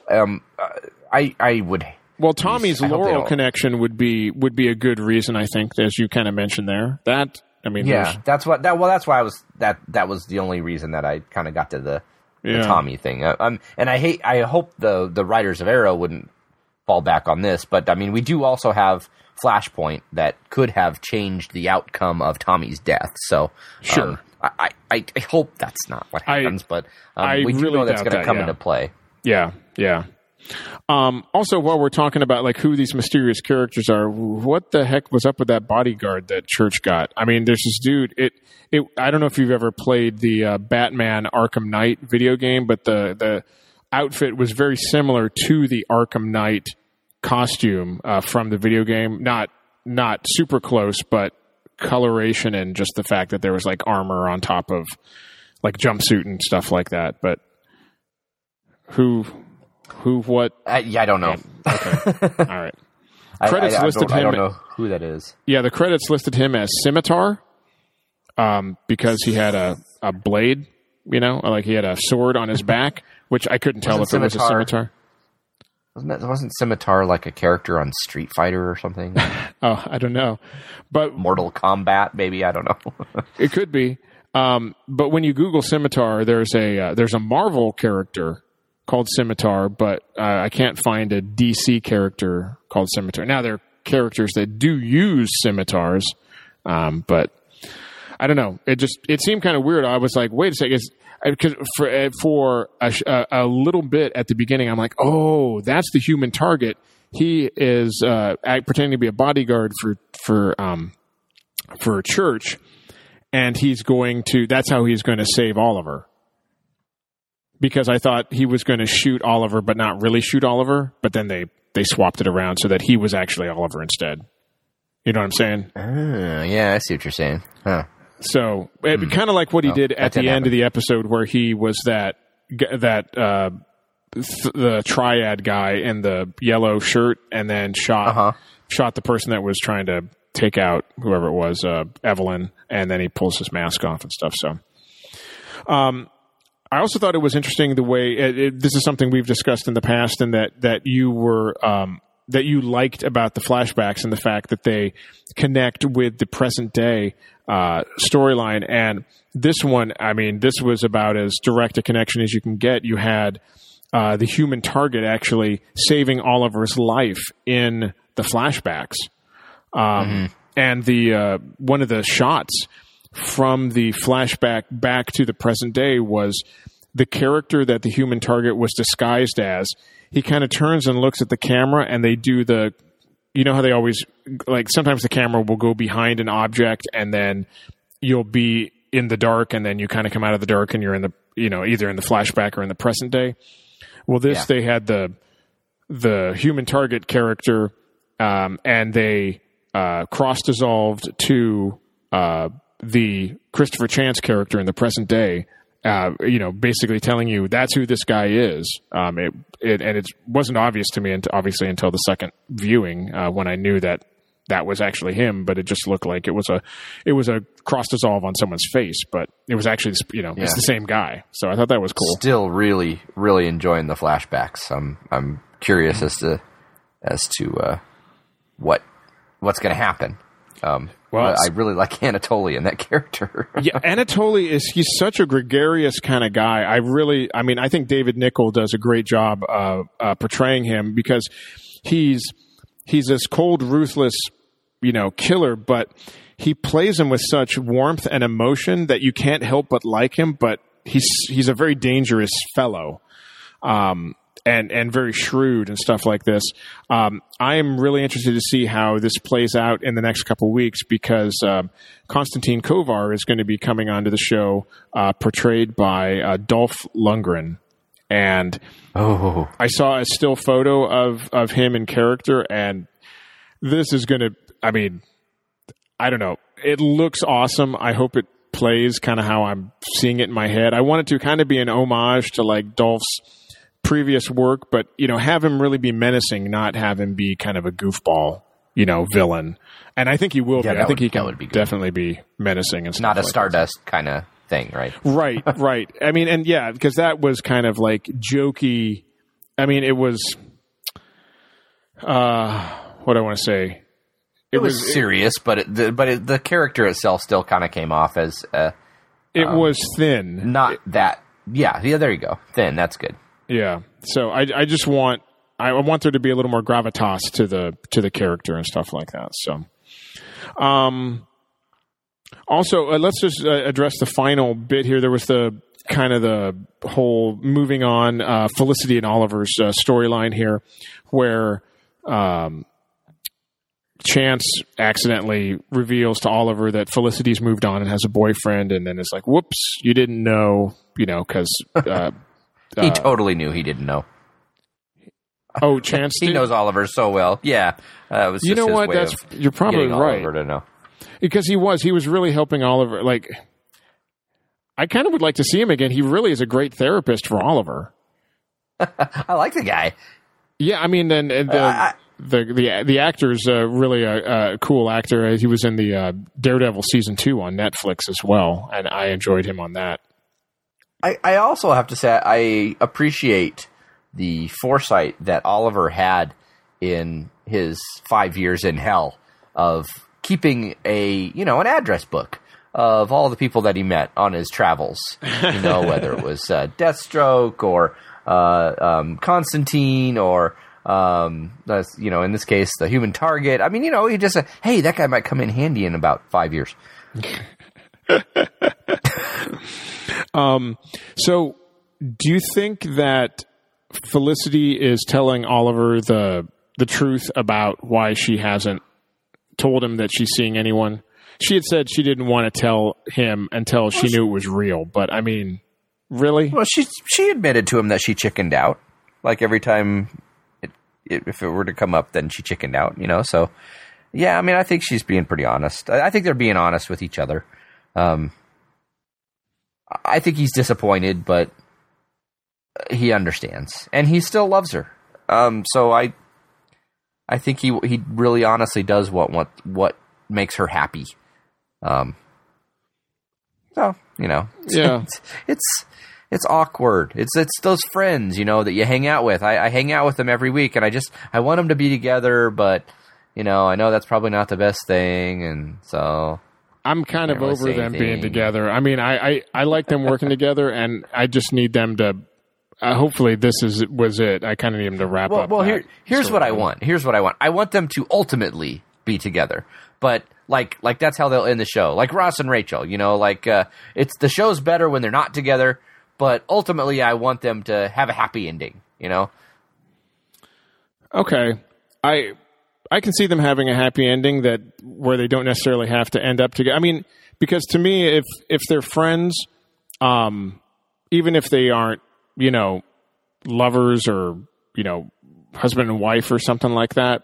I would. Well, Tommy's Laurel connection would be a good reason, I think, as you kind of mentioned there. That's why I was that was the only reason that I kind of got to the Tommy thing. And I hope the writers of Arrow wouldn't fall back on this, but I mean, we do also have Flashpoint that could have changed the outcome of Tommy's death. So sure. I hope that's not what happens, but we do really know that's going to come into play. Yeah. Also, while we're talking about like who these mysterious characters are, what the heck was up with that bodyguard that Church got? I mean, there's this dude. I don't know if you've ever played the Batman Arkham Knight video game, but the outfit was very similar to the Arkham Knight costume from the video game. Not super close, but coloration and just the fact that there was like armor on top of like jumpsuit and stuff like that. But what? Yeah, I don't know. Okay. All right. Credits listed him. I don't know who that is. Yeah, the credits listed him as Scimitar, because he had a blade, like he had a sword on his back, which I couldn't tell if it was a scimitar. Wasn't Scimitar like a character on Street Fighter or something? Oh, I don't know. But Mortal Kombat, maybe, I don't know. It could be. But when you Google Scimitar, there's a Marvel character called Scimitar, but I can't find a DC character called Scimitar. Now, there are characters that do use scimitars, but I don't know. It seemed kind of weird. I was like, wait a second. Because for a little bit at the beginning, I'm like, oh, that's the human target. He is pretending to be a bodyguard for a church, and that's how he's going to save Oliver. Because I thought he was going to shoot Oliver, but not really shoot Oliver. But then they swapped it around so that he was actually Oliver instead. You know what I'm saying? Yeah, I see what you're saying. Huh. So kind of like what he did at the end of the episode, where he was the triad guy in the yellow shirt, and then shot the person that was trying to take out whoever it was, Evelyn, and then he pulls his mask off and stuff. So, I also thought it was interesting the way this is something we've discussed in the past, and that you were that you liked about the flashbacks and the fact that they connect with the present day storyline. And this one, I mean, this was about as direct a connection as you can get. You had the human target actually saving Oliver's life in the flashbacks. And the one of the shots from the flashback back to the present day was the character that the human target was disguised as. He kind of turns and looks at the camera, and they do how they always, like, sometimes the camera will go behind an object, and then you'll be in the dark, and then you kind of come out of the dark, and you're in the, either in the flashback or in the present day. Well, they had the human target character, and they cross-dissolved to the Christopher Chance character in the present day, basically telling you that's who this guy is. It wasn't obvious to me, obviously, until the second viewing, when I knew that was actually him, but it just looked like it was a cross dissolve on someone's face, but it was actually, it's the same guy. So I thought that was cool. Still really, really enjoying the flashbacks. I'm curious as to what's going to happen. I really like Anatoly and that character. Yeah, Anatoly he's such a gregarious kind of guy. I think David Nichol does a great job portraying him, because he's this cold, ruthless, killer, but he plays him with such warmth and emotion that you can't help but like him, but he's a very dangerous fellow. And very shrewd and stuff like this. I am really interested to see how this plays out in the next couple weeks, because Konstantin Kovar is going to be coming onto the show, portrayed by Dolph Lundgren. And I saw a still photo of him in character, and this is going to, I don't know. It looks awesome. I hope it plays kind of how I'm seeing it in my head. I want it to kind of be an homage to like Dolph's previous work, but have him really be menacing, not have him be kind of a goofball, villain. And I think he will be. I think he can definitely be menacing and stuff. Not a Stardust kind of thing, right? Right. Because that was kind of like jokey. It was what do I want to say? It was serious, but the character itself still kind of came off as it was thin. Not that. Yeah. There you go. Thin. That's good. Yeah, so I just want there to be a little more gravitas to the character and stuff like that. So, also let's just address the final bit here. There was the whole moving on Felicity and Oliver's storyline here, where Chance accidentally reveals to Oliver that Felicity's moved on and has a boyfriend, and then it's like, whoops, you didn't know, because. He totally knew he didn't know. Oh, Chance he knows Oliver so well. Yeah. It was just his way you're probably getting right. Oliver to know. Because he was really helping Oliver. Like, I kind of would like to see him again. He really is a great therapist for Oliver. I like the guy. Yeah, I mean, then the actor's really a cool actor. He was in the Daredevil season 2 on Netflix as well, and I enjoyed him on that. I also have to say I appreciate the foresight that Oliver had in his 5 years in hell of keeping an address book of all the people that he met on his travels. Whether it was Deathstroke or Constantine or in this case the Human Target. I mean, he just said, hey, that guy might come in handy in about 5 years. So do you think that Felicity is telling Oliver the truth about why she hasn't told him that she's seeing anyone? She had said she didn't want to tell him until she knew it was real, but I mean, really? Well, she admitted to him that she chickened out. Like every time, if it were to come up, then she chickened out. So yeah. I mean, I think she's being pretty honest. I think they're being honest with each other. I think he's disappointed, but he understands, and he still loves her. So I think he really honestly does what makes her happy. It's awkward. It's those friends, that you hang out with. I hang out with them every week, and I want them to be together, but I know that's probably not the best thing, and so I'm kind of over them being together. I mean, I like them working together, and I just need them to. Hopefully, this was it. I kind of need them to wrap up. Well, here's what I want. I want them to ultimately be together, but like that's how they'll end the show. Like Ross and Rachel, it's the show's better when they're not together, but ultimately, I want them to have a happy ending. Okay, I can see them having a happy ending where they don't necessarily have to end up together. I mean, because to me, if they're friends, even if they aren't, lovers or, husband and wife or something like that,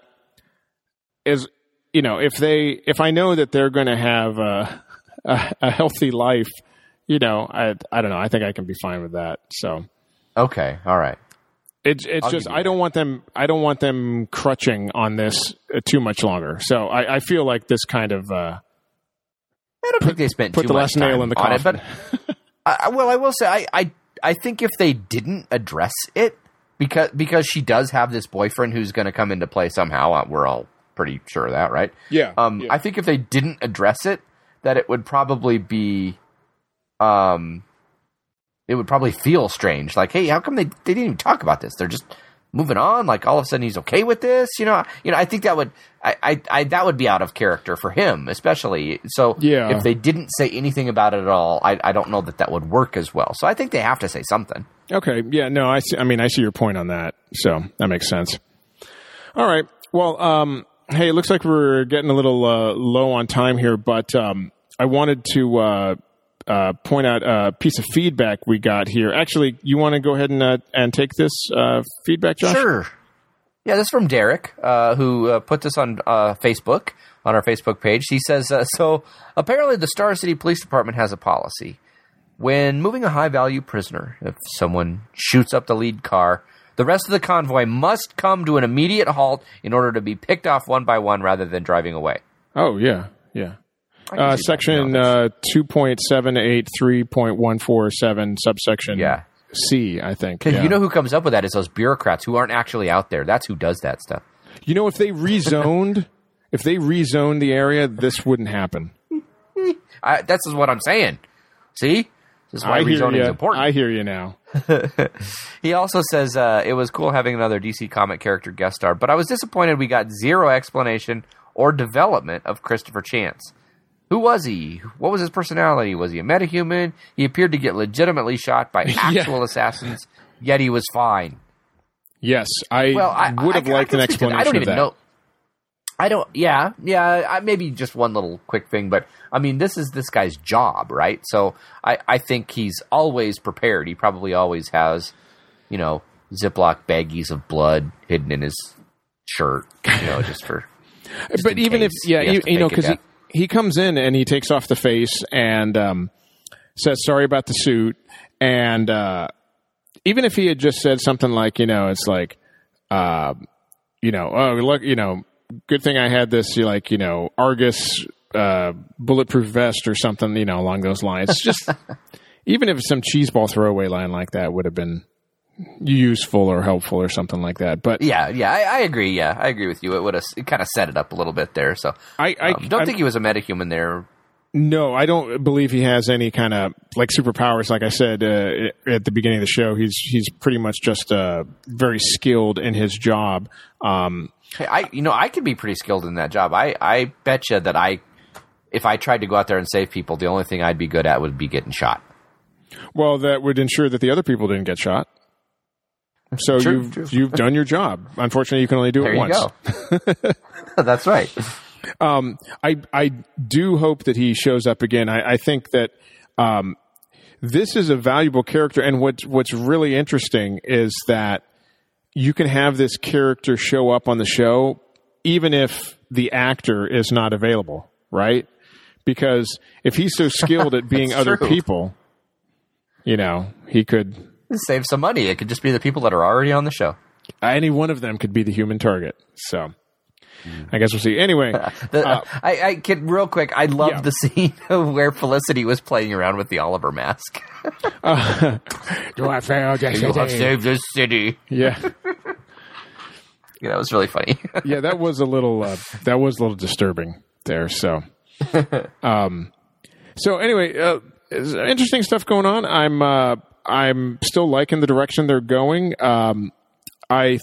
if I know that they're going to have a healthy life, I don't know. I think I can be fine with that. So, okay. All right. It's just I don't want them crutching on this too much longer. So I feel like this kind of I don't think they spent put too the much last nail in the coffin. But I will say I think if they didn't address it because she does have this boyfriend who's going to come into play somehow. We're all pretty sure of that, right? Yeah. I think if they didn't address it, that it would probably be it would probably feel strange. Like, hey, how come they didn't even talk about this? They're just moving on. Like all of a sudden he's okay with this. I think that would that would be out of character for him, especially. So yeah. If they didn't say anything about it at all, I don't know that would work as well. So I think they have to say something. Okay. Yeah. No. I see. I mean, I see your point on that. So that makes sense. All right. Well. Hey, it looks like we're getting a little low on time here, but I wanted to. Point out a piece of feedback we got here. Actually, you want to go ahead and take this feedback, Josh? Sure. Yeah, this is from Derek, who put this on Facebook, on our Facebook page. He says, so apparently the Star City Police Department has a policy. When moving a high-value prisoner, if someone shoots up the lead car, the rest of the convoy must come to an immediate halt in order to be picked off one by one rather than driving away. Oh, yeah, yeah. Section 2.783.147, subsection C, I think. Yeah. You know who comes up with that is those bureaucrats who aren't actually out there. That's who does that stuff. If they rezoned, the area, this wouldn't happen. That's what I'm saying. See? This is why rezoning is important. I hear you now. He also says, it was cool having another DC comic character guest star, but I was disappointed we got zero explanation or development of Christopher Chance. Who was he? What was his personality? Was he a metahuman? He appeared to get legitimately shot by actual assassins, yet he was fine. Yes, I would have liked an explanation I don't even know. Maybe just one little quick thing, but I mean, this is this guy's job, right? So I think he's always prepared. He probably always has, Ziploc baggies of blood hidden in his shirt, just for. But even if, because he comes in and he takes off the face and says sorry about the suit. And even if he had just said something like, it's like, oh, look, good thing I had this, Argus bulletproof vest or something, along those lines. Just even if some cheeseball throwaway line like that would have been useful or helpful or something like that. But I agree. Yeah, I agree with you. It kind of set it up a little bit there. So I don't think he was a metahuman there. No, I don't believe he has any kind of like superpowers. Like I said at the beginning of the show, he's pretty much just very skilled in his job. Hey, I could be pretty skilled in that job. I bet you that if I tried to go out there and save people, the only thing I'd be good at would be getting shot. Well, that would ensure that the other people didn't get shot. So True. You've done your job. Unfortunately, you can only do it once. There you go. That's right. I do hope that he shows up again. I think that this is a valuable character, and what's really interesting is that you can have this character show up on the show even if the actor is not available, right? Because if he's so skilled at being other true. people, he could save some money. It could just be the people that are already on the show. Any one of them could be the human target. So I guess we'll see. Anyway. I can real quick. I love the scene where Felicity was playing around with the Oliver mask. Do I fail? You have saved this city. Yeah. Yeah, that was really funny. Yeah, that was a little disturbing there. So, so anyway, interesting stuff going on. I'm still liking the direction they're going. I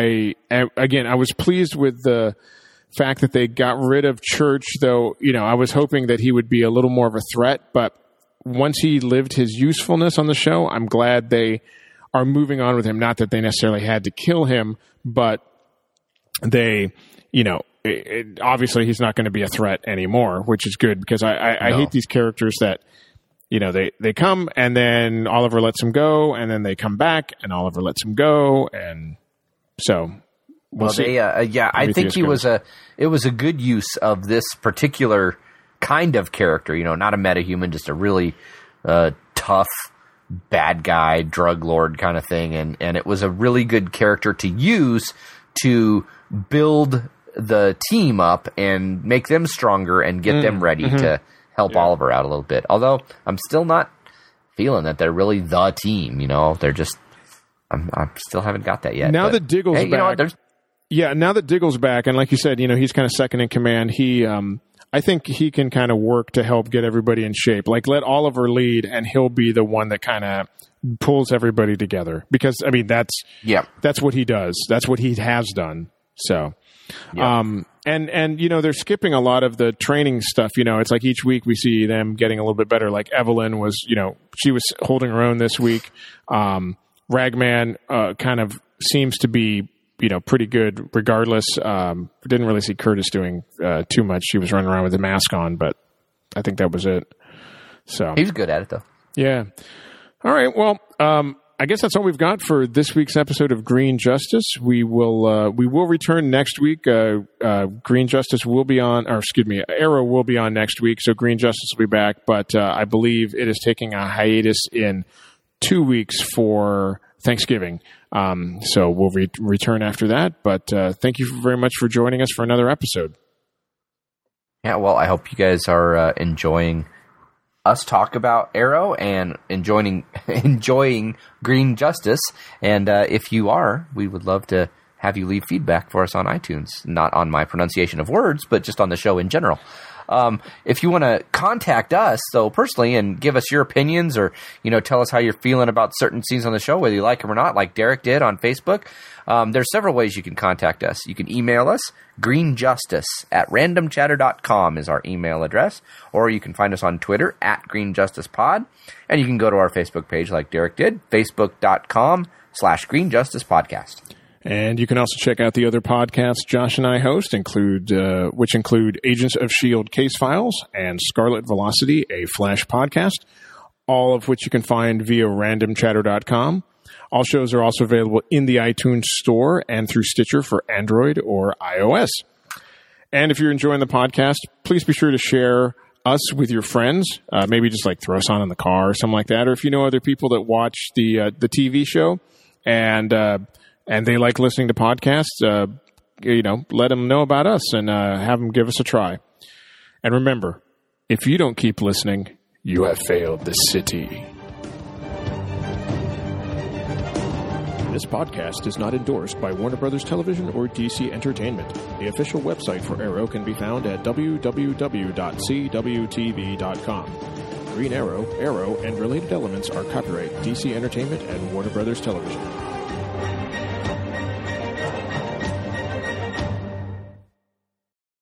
was pleased with the fact that they got rid of Church, though, I was hoping that he would be a little more of a threat, but once he lived his usefulness on the show, I'm glad they are moving on with him. Not that they necessarily had to kill him, but they, obviously he's not going to be a threat anymore, which is good because I hate these characters that, they come and then Oliver lets them go and then they come back and Oliver lets them go. And so we'll see. I think it was a good use of this particular kind of character, not a metahuman, just a really tough bad guy, drug lord kind of thing. And it was a really good character to use to build the team up and make them stronger and get them ready to help Oliver out a little bit. Although I'm still not feeling that they're really the team, they're just, I still haven't got that yet. Now that Diggle's back. You know what, now that Diggle's back, and like you said, he's kind of second in command. I think he can kind of work to help get everybody in shape. Like let Oliver lead and he'll be the one that kind of pulls everybody together because that's what he does. That's what he has done. So, and they're skipping a lot of the training stuff. It's like each week we see them getting a little bit better. Like Evelyn was, she was holding her own this week. Ragman kind of seems to be, pretty good regardless. Didn't really see Curtis doing too much. She was running around with the mask on, but I think that was it. So he was good at it though. Yeah. All right. Well, I guess that's all we've got for this week's episode of Green Justice. We will return next week. Green Justice will be on, or excuse me, Arrow will be on next week. So Green Justice will be back, but I believe it is taking a hiatus in 2 weeks for Thanksgiving. So we'll return after that. But thank you very much for joining us for another episode. Yeah, well, I hope you guys are enjoying us talk about Arrow and enjoying Green Justice. And if you are, we would love to have you leave feedback for us on iTunes. Not on my pronunciation of words, but just on the show in general. If you want to contact us, so personally, and give us your opinions or, tell us how you're feeling about certain scenes on the show, whether you like them or not, like Derek did on Facebook, there's several ways you can contact us. You can email us, greenjustice@randomchatter.com is our email address, or you can find us on Twitter @greenjusticepod, and you can go to our Facebook page like Derek did, facebook.com/greenjusticepodcast. And you can also check out the other podcasts Josh and I host, which include Agents of S.H.I.E.L.D. Case Files and Scarlet Velocity, a Flash podcast, all of which you can find via randomchatter.com. All shows are also available in the iTunes Store and through Stitcher for Android or iOS. And if you're enjoying the podcast, please be sure to share us with your friends. Maybe just like throw us on in the car or something like that. Or if you know other people that watch the TV show and they like listening to podcasts, let them know about us and have them give us a try. And remember, if you don't keep listening, you have failed the city. This podcast is not endorsed by Warner Brothers Television or DC Entertainment. The official website for Arrow can be found at www.cwtv.com. Green Arrow, Arrow, and related elements are copyright DC Entertainment and Warner Brothers Television.